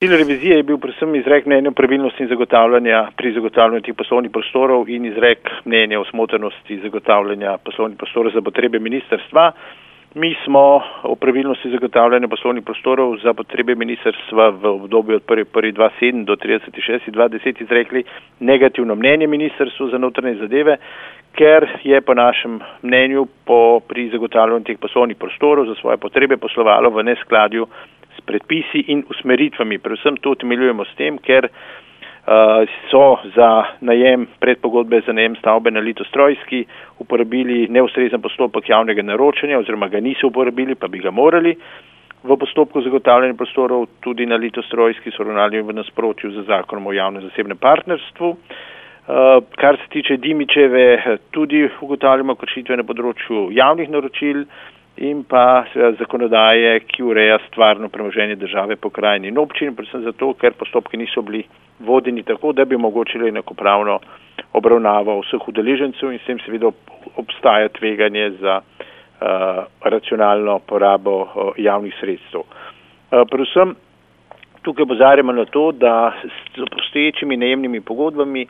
Cilj revizije je bil predvsem izrek mnenja o pravilnosti in zagotavljanja pri zagotavljanju teh poslovnih prostorov in izrek mnenja o smotrnosti zagotavljanja poslovnih prostorov za potrebe ministrstva. Mi smo o pravilnosti zagotavljanja poslovnih prostorov za potrebe ministrstva v obdobju od 1.1.2007 do 30.6.2010 izrekli negativno mnenje ministrstvu za notranje zadeve, ker je po našem mnenju pri zagotavljanju teh poslovnih prostorov za svoje potrebe poslovalo v neskladju s predpisi in usmeritvami. Predvsem to utemeljujemo s tem, ker so za najem predpogodbe za najem stavbe na Litostrojski uporabili neustrezen postopek javnega naročanja oziroma ga niso uporabili, pa bi ga morali. V postopku zagotavljanja prostorov tudi na Litostrojski so ravnali v nasprotju z zakonom o javnem zasebnem partnerstvu. Kar se tiče Dimičeve, tudi ugotavljamo kršitve na področju javnih naročil in pa zakonodaje, ki ureja stvarno premoženje države, pokrajine in občin, predvsem zato, ker postopki niso bili vodeni tako, da bi omogočili enakopravno obravnavo vseh udeležencev in s tem seveda obstaja tveganje za racionalno porabo javnih sredstev. Predvsem tukaj opozarjamo na to, da s obstoječimi najemnimi pogodbami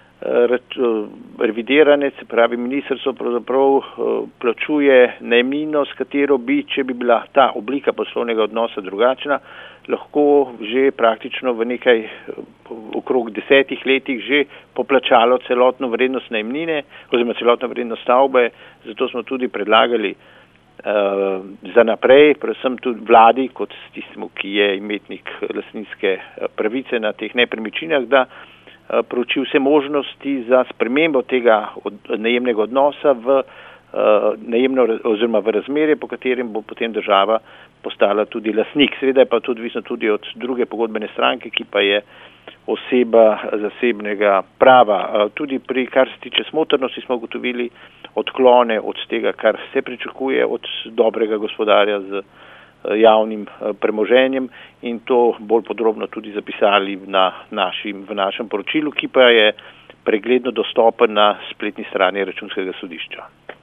revidiranec, se pravi ministrstvo, pravzaprav plačuje najemnino, s katero bi, če bi bila ta oblika poslovnega odnosa drugačna, lahko že praktično v nekaj okrog 10 letih že poplačalo celotno vrednost najemnine oziroma celotno vrednost stavbe. Zato smo tudi predlagali za naprej, predvsem tudi vladi, kot tistemu, ki je imetnik lastninske pravice na teh nepremičninah, da prouči vse možnosti za spremembo tega najemnega odnosa v najemno oziroma v razmerje, po katerem bo potem država postala tudi lastnik. Seveda je pa to odvisno tudi od druge pogodbene stranke, ki pa je oseba zasebnega prava. Tudi kar se tiče smotrnosti smo ugotovili odklone od tega, kar se pričakuje od dobrega gospodarja z javnim premoženjem in to bolj podrobno tudi zapisali v našem poročilu, ki pa je pregledno dostopen na spletni strani Računskega sodišča.